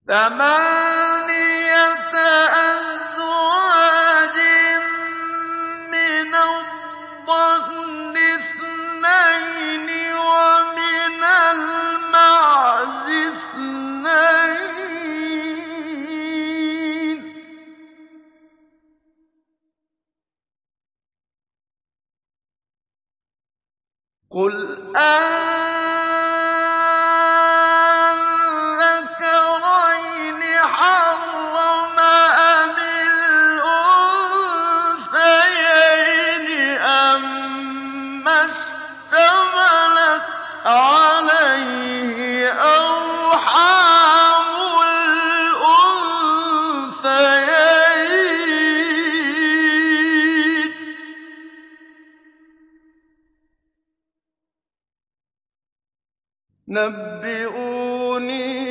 ثمانية أزواج من الضأن اثنين ومن المعز اثنين قل أنذكرين حرم أم الأنثيين أما اشتملت عليه أرحام الأنثيين نبئوني